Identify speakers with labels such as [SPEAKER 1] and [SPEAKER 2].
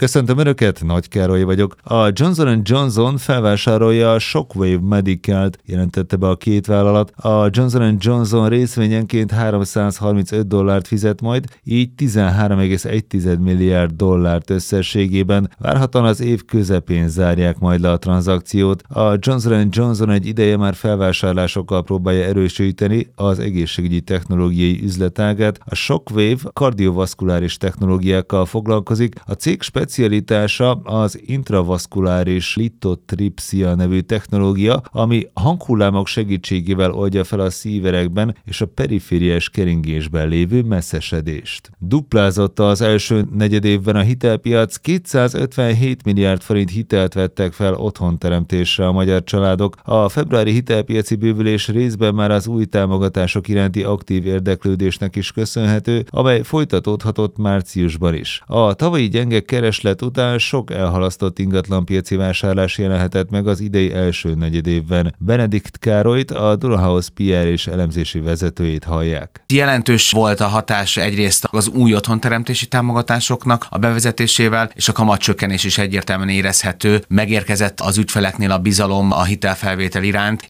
[SPEAKER 1] Köszöntöm Önöket, Nagy Károly vagyok. A Johnson & Johnson felvásárolja a Shockwave Medicalt, jelentette be a két vállalat. A Johnson & Johnson részvényenként $335 fizet majd, így $13,1 milliárd összességében. Várhatóan az év közepén zárják majd le a tranzakciót. A Johnson & Johnson egy ideje már felvásárlásokkal próbálja erősíteni az egészségügyi technológiai üzletágát. A Shockwave kardiovaszkuláris technológiákkal foglalkozik. A cég specialitása az intravaszkuláris litotripszia nevű technológia, ami hanghullámok segítségével oldja fel a szíverekben és a perifériás keringésben lévő messzesedést. Duplázott az első negyedévben a hitelpiac, 257 milliárd forint hitelt vettek fel otthonteremtésre a magyar családok. A februári hitelpiaci bővülés részben már az új támogatások iránti aktív érdeklődésnek is köszönhető, amely folytatódhatott márciusban is. A tavalyi gyenge kereslet után sok elhalasztott ingatlanpiaci vásárlás jelenhetett meg az idei első negyedévben. Benedikt Károlyt, a Durahouse PR és elemzési vezetőjét hallják.
[SPEAKER 2] Jelentős volt a hatás egyrészt az új otthonteremtési támogatásoknak a bevezetésével, és a kamatcsökkenés is egyértelműen érezhető. Megérkezett az ügyfeleknél a bizalom a hitelfelvétel iránt,